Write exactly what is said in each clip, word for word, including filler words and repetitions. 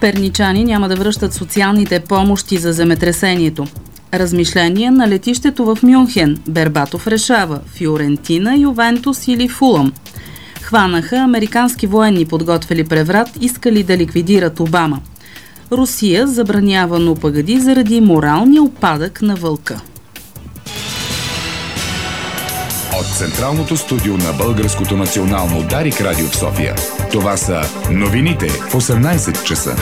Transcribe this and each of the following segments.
Перничани няма да връщат социалните помощи за земетресението. Размишления на летището в Мюнхен. Бербатов решава Фиорентина, Ювентус или Фулъм. Хванаха американски военни, подготвили преврат, искали да ликвидират Обама. Русия забранява "Но пъгади" заради моралния упадък на вълка. От Централното студио на Българското национално Дарик радио в София. Това са новините в осемнайсет часа.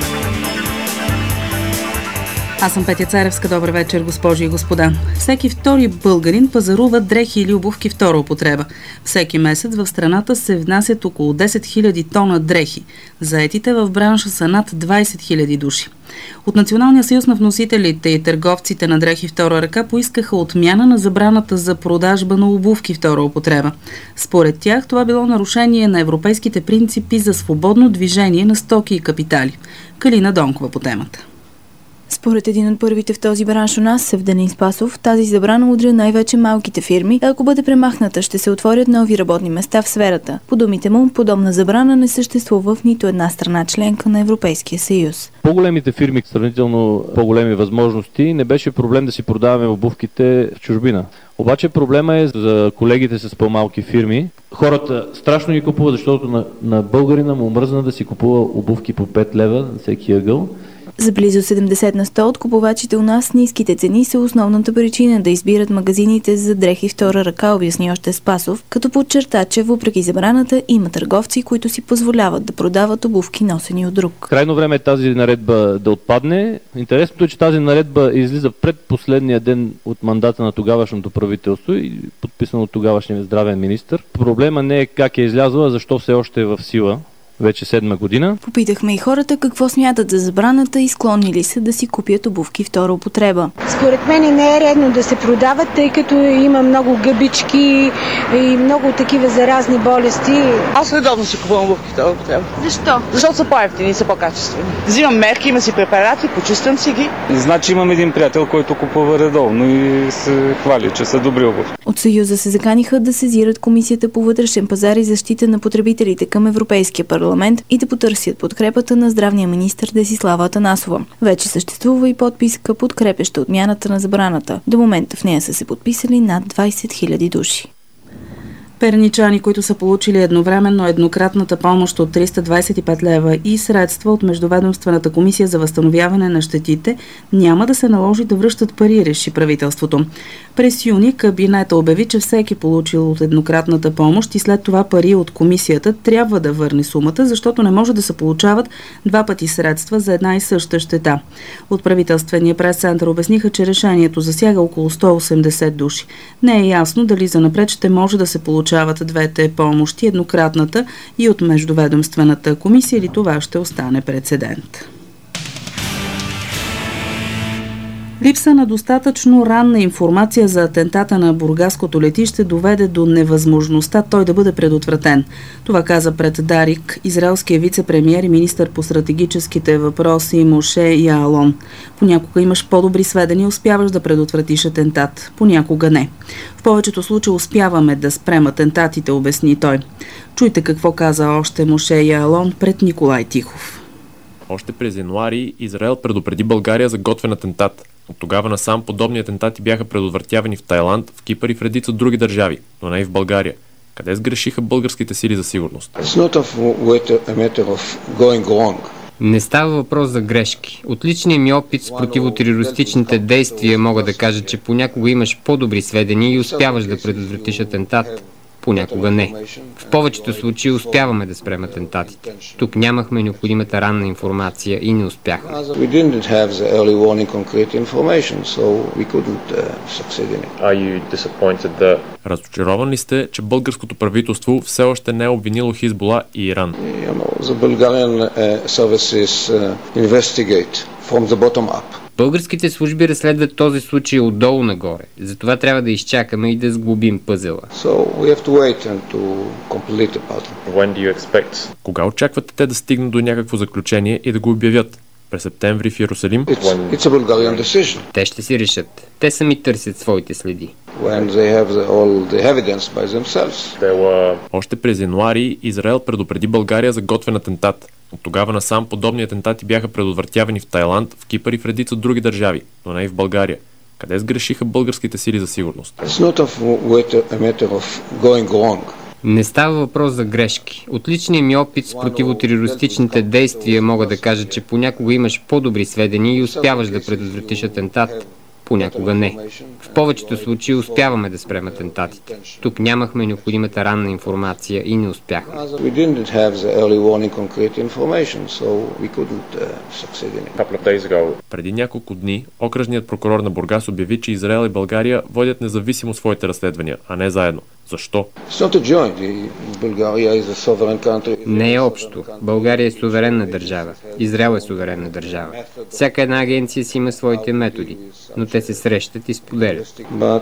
Аз съм Петя Царевска. Добър вечер, госпожи и господа. Всеки втори българин пазарува дрехи или обувки втора употреба. Всеки месец в страната се внасят около десет хиляди тона дрехи. Заетите в бранша са над двайсет хиляди души. От Националния съюз на вносителите и търговците на дрехи втора ръка поискаха отмяна на забраната за продажба на обувки втора употреба. Според тях това било нарушение на европейските принципи за свободно движение на стоки и капитали. Калина Донкова по темата. Според един от първите в този бранш у нас, Севделин Спасов, тази забрана удря най-вече малките фирми, а ако бъде премахната, ще се отворят нови работни места в сферата. По думите му, подобна забрана не съществува в нито една страна членка на Европейския съюз. По-големите фирми, сравнително по-големи възможности, не беше проблем да си продаваме обувките в чужбина. Обаче проблема е за колегите с по-малки фирми. Хората страшно ги купуват, защото на, на българина му мръзна да си купува обувки по пет лева на всеки ъгъл. За близо седемдесет на сто от купувачите у нас ниските цени са основната причина да избират магазините за дрехи втора ръка, обясни още Спасов, като подчерта, че въпреки забраната има търговци, които си позволяват да продават обувки носени от друг. Крайно време е тази наредба да отпадне. Интересното е, че тази наредба излиза пред последния ден от мандата на тогавашното правителство и подписано от тогавашния здравен министър. Проблема не е как е излязла, а защо все още е в сила. Вече седма година. Popитахме и хората какво смятат за забраната и склонни ли са да си купят обувки втора употреба. Според мен не е редно да се продават, тъй като има много гъбички и много такива заразни болести. Аз редовно си купувам обувки втора употреба. Защо? Защото са по-евтини и са по-качествени. Взимам мерки, има си препарати, почиствам си ги. Значи имам един приятел, който купува редовно и се хвали, че са добри обувки. От Съюза се заканиха да сезират Комисията по вътрешен пазар и защита на потребителите към Европейския парламент и да потърсят подкрепата на здравния министър Десислава Атанасова. Вече съществува и подписка, подкрепяща отмяната на забраната. До момента в нея са се подписали над двайсет хиляди души. Перничани, които са получили едновременно еднократната помощ от триста двайсет и пет лева и средства от Междуведомствената комисия за възстановяване на щетите, няма да се наложи да връщат пари, реши правителството. През юни кабинета обяви, че всеки получил от еднократната помощ и след това пари от комисията трябва да върне сумата, защото не може да се получават два пъти средства за една и съща щета. От правителствения прес-център обясниха, че решението засяга около сто и осемдесет души. Не е ясно дали занапред ще може да се получават двете помощи, еднократната и от Междуведомствената комисия, или това ще остане прецедент. Липса на достатъчно ранна информация за атентата на бургаското летище доведе до невъзможността той да бъде предотвратен. Това каза пред Дарик израелския вице-премиер и министър по стратегическите въпроси Моше Яалон. Понякога имаш по-добри сведения, успяваш да предотвратиш атентат, понякога не. В повечето случаи успяваме да спрем атентатите, обясни той. Чуйте какво каза още Моше Яалон пред Николай Тихов. Още през януари Израел предупреди България за готвен атентат. От тогава насам подобни атентати бяха предотвратявани в Тайланд, в Кипър и в редица други държави, но не и в България. Къде сгрешиха българските сили за сигурност? Не става въпрос за грешки. От личния ми опит с противотерористичните действия мога да кажа, че понякога имаш по-добри сведения и успяваш да предотвратиш атентат. Понякога не. В повечето случаи успяваме да спрем атентатите. Тук нямахме необходимата ранна информация и не успяхме. Разочарован ли сте, че българското правителство все още не е обвинило Хизбула и Иран? Българските служби разследват този случай отдолу нагоре. Затова трябва да изчакаме и да сглобим пъзела. Кога очаквате те да стигнат до някакво заключение и да го обявят? През септември в Йерусалим? It's, it's те ще си решат. Те сами търсят своите следи. Were... Още през януари Израел предупреди България за готвен атентат. От тогава насам подобни атентати бяха предотвратявани в Тайланд, в Кипър и в редица други държави, но не и в България. Къде сгрешиха българските сили за сигурност? Не става въпрос за грешки. От личния ми опит с противотерористичните действия мога да кажа, че понякога имаш по-добри сведения и успяваш да предотвратиш атентат. Понякога не. В повечето случаи успяваме да спрем атентатите. Тук нямахме необходимата ранна информация и не успяхме. Преди няколко дни окръжният прокурор на Бургас обяви, че Израел и България водят независимо своите разследвания, а не заедно. Защо? Не е общо. България е суверенна държава. Израел е суверенна държава. Всяка една агенция си има своите методи, но те се срещат и споделят.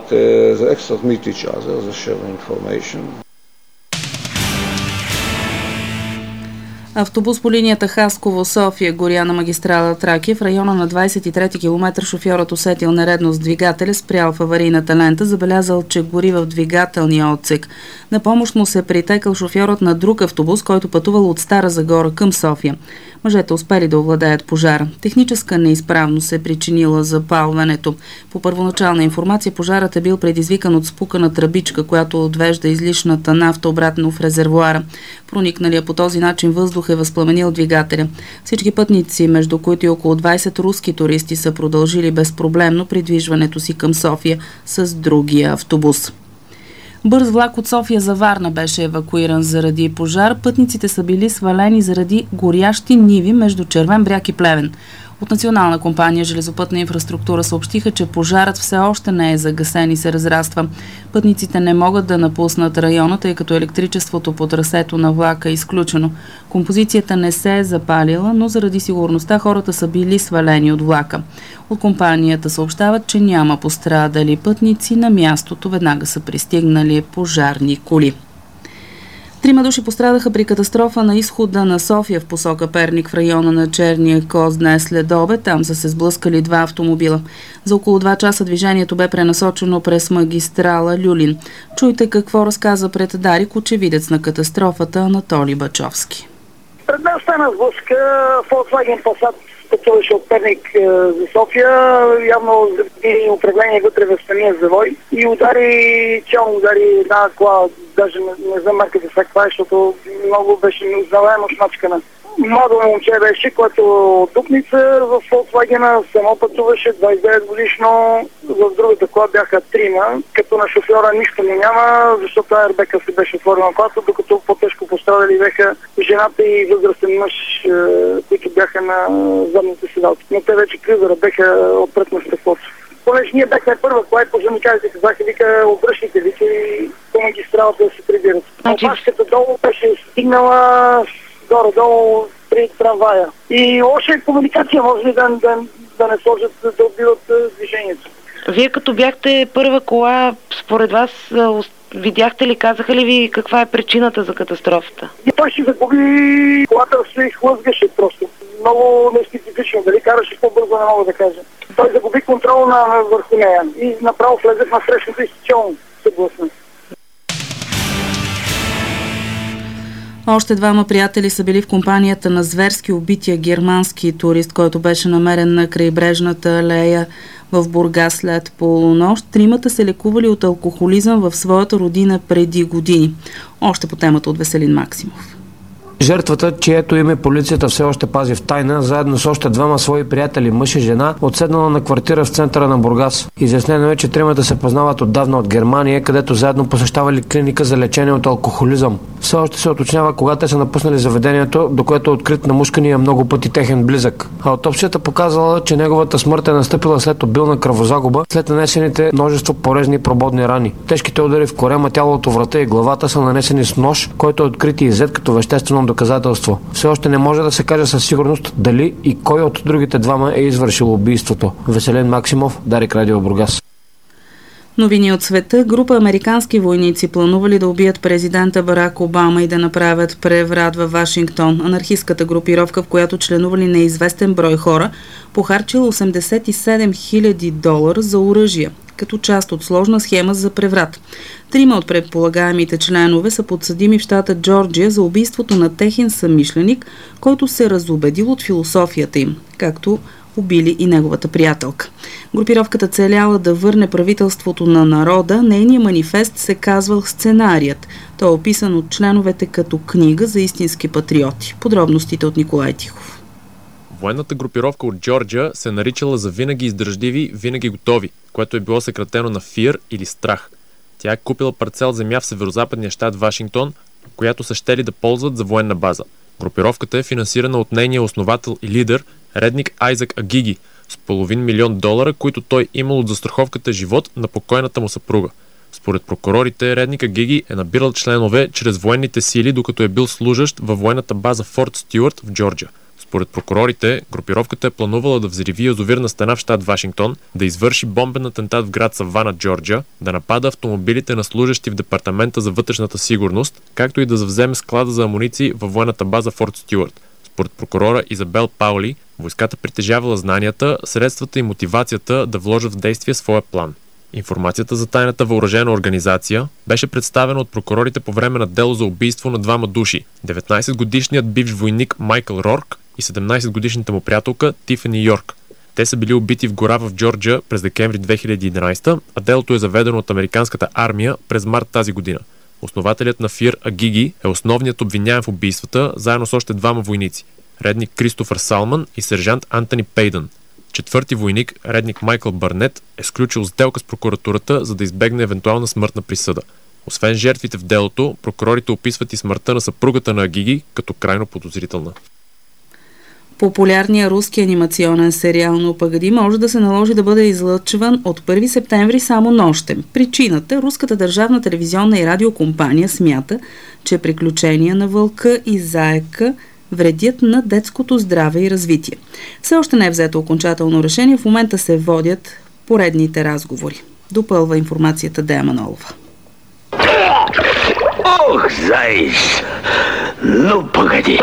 Автобус по линията Хасково-София горя на магистрала Тракия. В района на двадесет и трети километър шофьорът усетил нередност в двигателя, спрял в аварийната лента, забелязал, че гори в двигателния отсек. На помощ му се притекал шофьорът на друг автобус, който пътувал от Стара Загора към София. Мъжете успели да овладеят пожара. Техническа неизправност се причинила запалването. По първоначална информация пожарът е бил предизвикан от спукана тръбичка, която отвежда излишната нафта обратно в резервоара. Проникналия по този начин въздух е възпламенил двигателя. Всички пътници, между които и около двадесет руски туристи, са продължили безпроблемно придвижването си към София с другия автобус. Бърз влак от София за Варна беше евакуиран заради пожар. Пътниците са били свалени заради горящи ниви между Червен бряг и Плевен. От Национална компания Железопътна инфраструктура съобщиха, че пожарът все още не е загасен и се разраства. Пътниците не могат да напуснат района, тъй като електричеството по трасето на влака е изключено. Композицията не се е запалила, но заради сигурността хората са били свалени от влака. От компанията съобщават, че няма пострадали пътници. На мястото веднага са пристигнали пожарни коли. Трима души пострадаха при катастрофа на изхода на София в посока Перник в района на Черния коз днес след обед. Там са се сблъскали два автомобила. За около два часа движението бе пренасочено през магистрала Люлин. Чуйте какво разказа пред Дарик очевидец на катастрофата Анатолий Бачовски. Пред нас стана сблъска Volkswagen Passat, пътуваше от Перник за София, явно заради управление вътре в самия завой и удари, челно удари една кола, даже не, не знам марката сега каква е, защото много беше неузнаваемо шмачкана. Младо момче беше, което от Дупница в Volkswagen само пътуваше, двадесет и девет годишно, в другата кола бяха трима, като на шофьора нищо не няма, защото аербека се беше отворил на колата, докато по-тежко пострадали бяха жената и възрастен мъж, които бяха на задните седалки. Но те вече кризера бяха отпред на стъклото. Понеже ние бяхме първа кола и пожарникарите казаха, вика, обръщайте, вика и по магистралата да се прибират. Опашката долу беше стигнала горе-долу при трамвая. И лоша е комуникация, може ли да, да, да не сложат, да отбиват движението. Вие като бяхте първа кола, според вас видяхте ли, казаха ли ви каква е причината за катастрофата? И той ще загуби, колата се изхлъзгаше просто. Много неспецифично, дали караше по-бързо, не мога да кажа. Той загуби контрол на, на върху нея и направо влезе на срещната и специално се блъсна. Още двама приятели са били в компанията на зверски убития германски турист, който беше намерен на крайбрежната алея в Бургас след полунощ. Тримата се лекували от алкохолизъм в своята родина преди години. Още по темата от Веселин Максимов. Жертвата, чието име полицията все още пази в тайна, заедно с още двама свои приятели, мъж и жена, отседнала на квартира в центъра на Бургас. Изяснено е, че тримата се познават отдавна от Германия, където заедно посещавали клиника за лечение от алкохолизъм. Все още се уточнява кога те са напуснали заведението, до което е открит намушкания много пъти техен близък. Аутопсията показала, че неговата смърт е настъпила след обилна кръвозагуба, след нанесените множество порезни и прободни рани. Тежките удари в корема, тялото, врата и главата са нанесени с нож, който е открит и иззет като веществено доказателство. Все още не може да се каже със сигурност дали и кой от другите двама е извършил убийството. Веселин Максимов, Дарик Радио Бургас. Новини от света. Група американски войници планували да убият президента Барак Обама и да направят преврат във Вашингтон. Анархистката групировка, в която членували неизвестен брой хора, похарчила осемдесет и седем хиляди долара за оръжия, като част от сложна схема за преврат. Трима от предполагаемите членове са подсъдими в щата Джорджия за убийството на техен съмишленик, който се разубедил от философията им, както убили и неговата приятелка. Групировката целяла да върне правителството на народа. Нейният манифест се казвал "Сценарият". Той е описан от членовете като книга за истински патриоти. Подробностите от Николай Тихов. Военната групировка от Джорджия се наричала за "винаги издръжливи, винаги готови", което е било съкратено на Fear или страх. Тя е купила парцел земя в северозападния щат Вашингтон, която са щели да ползват за военна база. Групировката е финансирана от нейния основател и лидер, редник Айзак Агиги, с половин милион долара, които той имал от застраховката живот на покойната му съпруга. Според прокурорите, редник Агиги е набирал членове чрез военните сили, докато е бил служащ във военната база Форт Стюарт в Джорджия. Според прокурорите, групировката е планувала да взриви язовирна стена в щат Вашингтон, да извърши бомбен атентат в град Савана, Джорджия, да напада автомобилите на служащи в Департамента за вътрешната сигурност, както и да завземе склада за амуниции във военната база Форт Стюарт. Според прокурора Изабел Паули, войската притежавала знанията, средствата и мотивацията да вложат в действие своя план. Информацията за тайната въоръжена организация беше представена от прокурорите по време на дело за убийство на двама души – деветнайсетгодишният бивш войник Майкъл Рорк и седемнайсетгодишната му приятелка Тифани Йорк. Те са били убити в гора в Джорджия през декември две хиляди и единайсета, а делото е заведено от американската армия през март тази година. Основателят на Fear Агиги е основният обвиняем в убийствата, заедно с още двама войници – редник Кристофър Салман и сержант Антони Пейдън. Четвърти войник, редник Майкъл Бърнет, е сключил сделка с прокуратурата, за да избегне евентуална смъртна присъда. Освен жертвите в делото, прокурорите описват и смъртта на съпругата на Агиги като крайно подозрителна. Популярният руски анимационен сериал "Ну погоди" може да се наложи да бъде излъчван от първи септември само нощем. Причината – руската държавна телевизионна и радиокомпания смята, че приключения на вълка и заека вредят на детското здраве и развитие. Все още не е взето окончателно решение, в момента се водят поредните разговори. Допълва информацията Дея Манолова. Ох, заис! Ну погоди!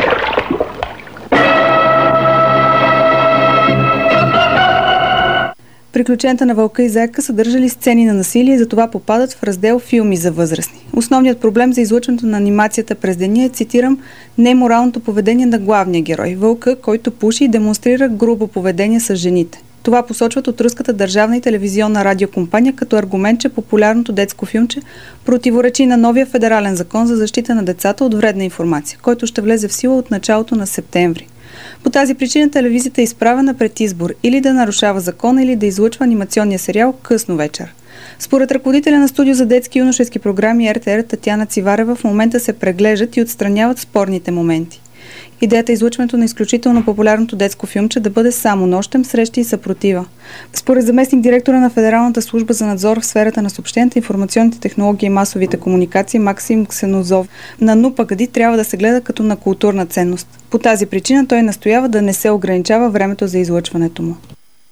Приключенията на вълка и заека съдържали сцени на насилие и затова попадат в раздел "Филми за възрастни". Основният проблем за излъчването на анимацията през деня е, цитирам, неморалното поведение на главния герой – вълка, който пуши и демонстрира грубо поведение с жените. Това посочват от руската държавна и телевизионна радиокомпания като аргумент, че популярното детско филмче противоречи на новия федерален закон за защита на децата от вредна информация, който ще влезе в сила от началото на септември. По тази причина телевизията е изправена пред избор или да нарушава закона, или да излъчва анимационния сериал късно вечер. Според ръководителя на студио за детски и юношески програми Р Т Р Татяна Циварева, в момента се преглеждат и отстраняват спорните моменти. Идеята е излъчването на изключително популярното детско филмче да бъде само нощем, срещи и съпротива. Според заместник директора на Федералната служба за надзор в сферата на съобщенията, информационните технологии и масовите комуникации Максим Ксенозов, на "Ну погоди" трябва да се гледа като на културна ценност. По тази причина той настоява да не се ограничава времето за излъчването му.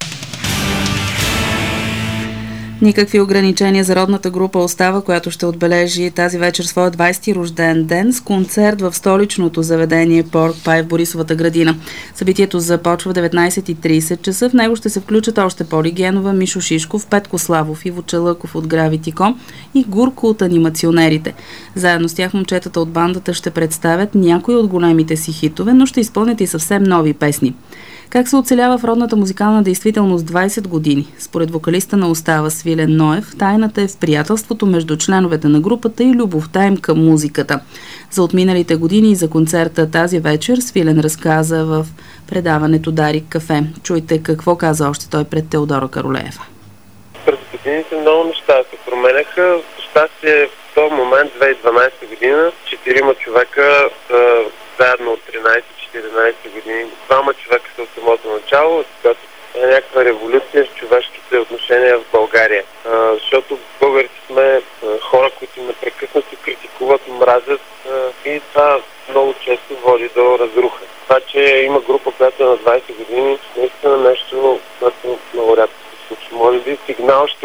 Никакви ограничения за родната група "Остава", която ще отбележи тази вечер своя двайсети рожден ден с концерт в столичното заведение Порк Пай в Борисовата градина. Събитието започва в деветнайсет и трийсет часа. В него ще се включат още Поли Генова, Мишо Шишков, Петко Славов, Иво Челъков от Gravity точка ком и Гурко от анимационерите. Заедно с тях момчетата от бандата ще представят някои от големите си хитове, но ще изпълнят и съвсем нови песни. Как се оцелява в родната музикална действителност двайсет години? Според вокалиста на "Остава" Свилен Ноев, тайната е в приятелството между членовете на групата и любовта им към музиката. За отминалите години и за концерта тази вечер Свилен разказа в предаването "Дарик кафе". Чуйте какво каза още той пред Теодора Каролеева. През годините много неща се променяха. За щастие в този момент, две хиляди и дванайсета година, четирима човека са заедно от тринайсет-четиринайсет години. Двама човека са от самото начало, когато е някаква революция в човешките отношения в България. А, защото българите сме а, хора, които непрекъснато критикуват, мразят а, и това много често води до разруха. Това, че има група, която е на двайсет години, наистина нещо, което много рядко се случва. Може би сигнал ще речи, че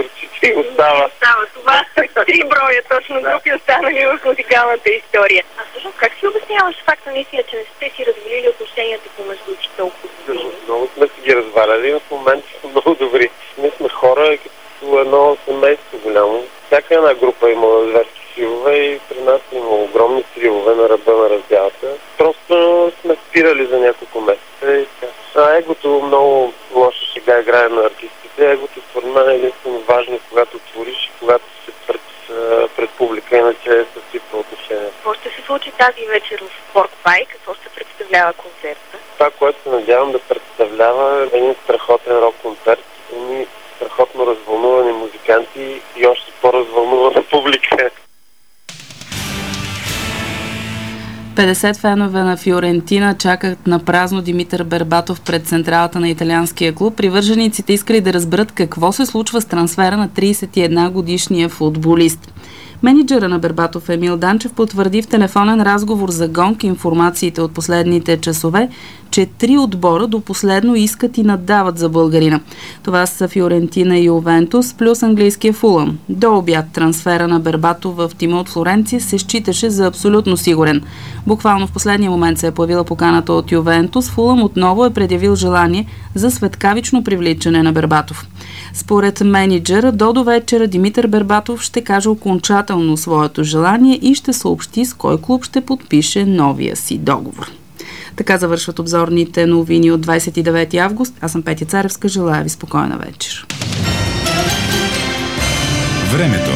Три остава. Остава. Това са три броя точно групи останали в музикалната история. А всъщност как си обясняваш факта наистина, че не сте си развалили отношенията помежду си толкова години? Много сме си ги разваляли, в момента са много добри. Ние сме хора като едно семейство голямо. Всяка една група има зверски сривове и при нас има огромни сривове на ръба на раздялата. Просто сме спирали за няколко месеца и така. А егото много лоша шега играе на артистите. Егото според мен е единствено важно, когато твориш и когато си пред, пред публика, иначе е съсипва отношение. Какво ще се случи тази вечер в Порк Пай? Какво ще представлява концерта? Това, което се надявам да представлява е един страхотен рок-концерт. Едни страхотно развълнувани музиканти и още по-развълнувана публика. петдесет фенове на Фиорентина чакат на празно Димитър Бербатов пред централата на италианския клуб. Привържениците искали да разберат какво се случва с трансфера на тридесет и една годишния футболист. Мениджъра на Бербатов Емил Данчев потвърди в телефонен разговор за Гонг информациите от последните часове, че три отбора до последно искат и наддават за българина. Това са Фиорентина и Ювентус плюс английския Фулъм. До обяд трансфера на Бербатов в тима от Флоренция се считаше за абсолютно сигурен. Буквално в последния момент се е появила поканата от Ювентус. Фулъм отново е предявил желание за светкавично привличане на Бербатов. Според мениджъра, до до вечера Димитър Бербатов ще каже окончателно своето желание и ще съобщи с кой клуб ще подпише новия си договор. Така завършват обзорните новини от двадесет и девети август. Аз съм Петя Царевска. Желая ви спокойна вечер. Времето.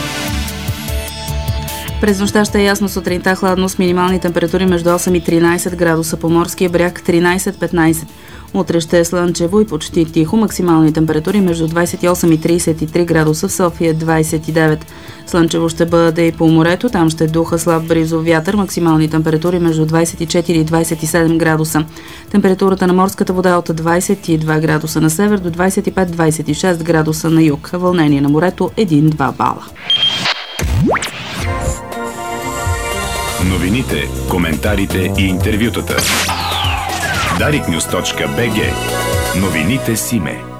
През нощта ще е ясно, сутринта хладно с минимални температури между осем и тринадесет градуса, по морския бряг тринадесет до петнадесет. Утре ще е слънчево и почти тихо, максимални температури между двадесет и осем и тридесет и три градуса, в София двадесет и девет. Слънчево ще бъде и по морето, там ще духа слаб бризов вятър, максимални температури между двадесет и четири и двадесет и седем градуса. Температурата на морската вода от двадесет и два градуса на север до двадесет и пет до двадесет и шест градуса на юг. Вълнение на морето един до два бала. Новините, коментарите и интервютата. дарик нюз точка би джи. Новините Симе.